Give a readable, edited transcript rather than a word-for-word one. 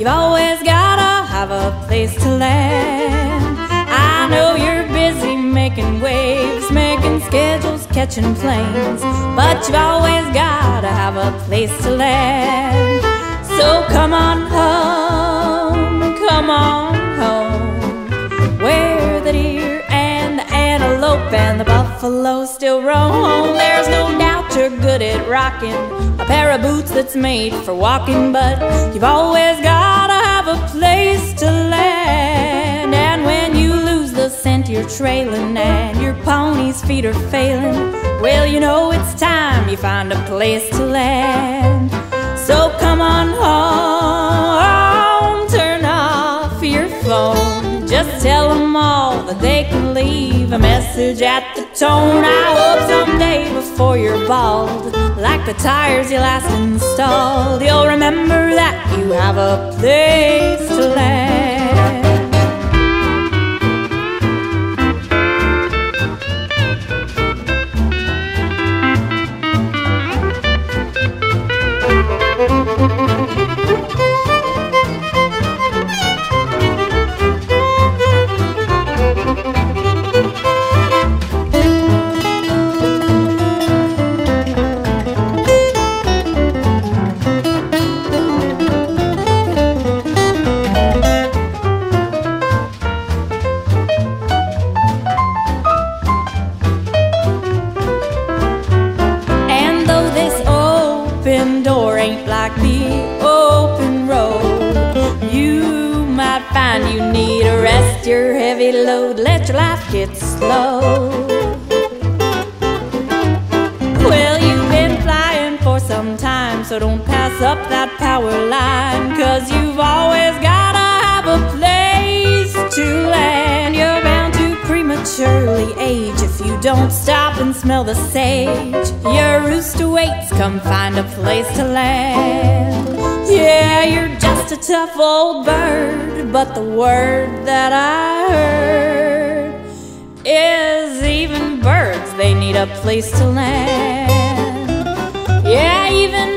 you've always gotta have a place to land. I know you're busy making waves, making schedules, catching planes, but you've always gotta have a place to land. So come on home, come on home, where the deer and the antelope and the buffalo still roam. There's no doubt you're good at rocking a pair of boots that's made for walking, but you've always gotta have a place to land. And when you lose the scent you're trailing and your pony's feet are failing, well, you know it's time you find a place to land. So come on home, turn off your phone, just tell them all that they can leave a message at the tone. I hope someday before you're bald, like the tires you last installed, you'll remember that you have a place to land. Open door ain't like the open road. You might find you need to rest your heavy load, let your life get slow. Well, you've been flying for some time, so don't pass up that power line, 'cause you've always gotta have a place to land. You're bound to prematurely age if you don't stop and smell the sage. Your rooster waits, come find a place to land. Yeah, you're just a tough old bird, but the word that I heard is even birds, they need a place to land. Yeah, even